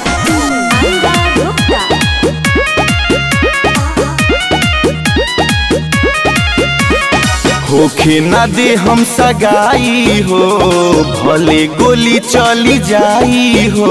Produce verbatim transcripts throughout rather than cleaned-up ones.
होखे ना दे हम सगाई हो, भले गोली चली जाई हो।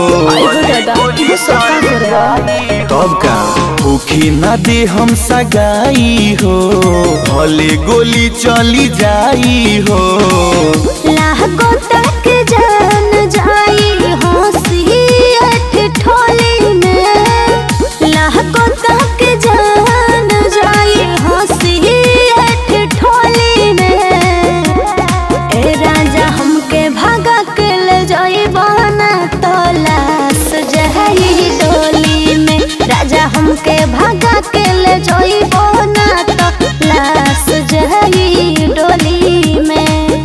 तब का होखे ना दे हम सगाई हो, भले गोली चली जाई हो। लाखों तक जान जाई हंसी ठोली में, लाखों तक जान जाई हंसी ठोली में। ए राजा हमके भागा के ले जाई बना तो लाश जहई डोली में, राजा हमके भागा के ले जाई बना तो लाश जहई डोली में।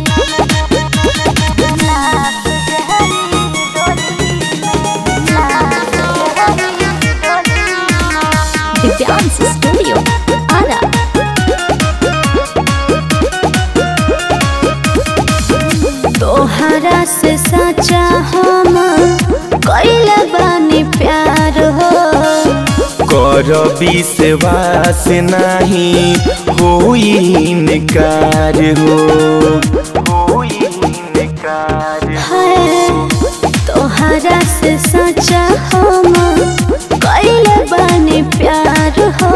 Dance Studio Ara तोहरा से सच्चा हम कइल बानी प्यार हो, कर विश्वास नहीं होई इनकार हो। है तोहरा से सच्चा हम कइल बानी प्यार हो।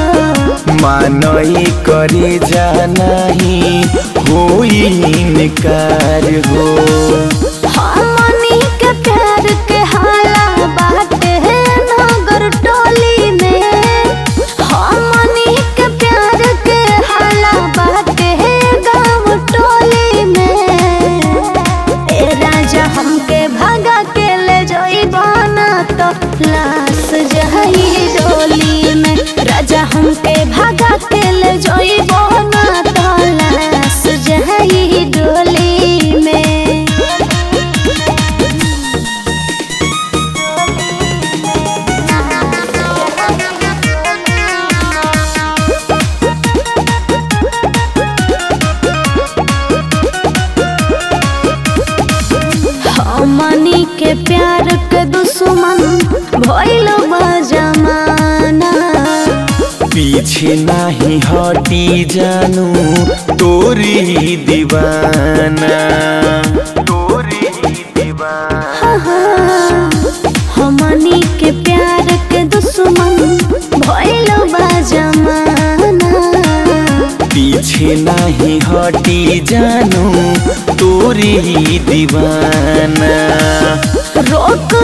मानई करे जा नहीं होई इनकार हो। हमनी के प्यार के हाला बाटे नगर टोली में, हमनी के प्यार के हाला बाटे गाँव टोली में। ए राजा हमके भागा के ले जाई बना तो लाश जहई डोली में, राजा हमके भागा के ले जाई बना तो लाश जहई डोली में। हमनी के प्यार के दुश्मन भइल बा जमाना, पीछे नहीं हटी जानू तोरी दीवाना। तोरी दीवाना हमनी के प्यार के दुश्मन भइल बा जमाना, पीछे नहीं हटी जानू तोरी दीवाना। रोक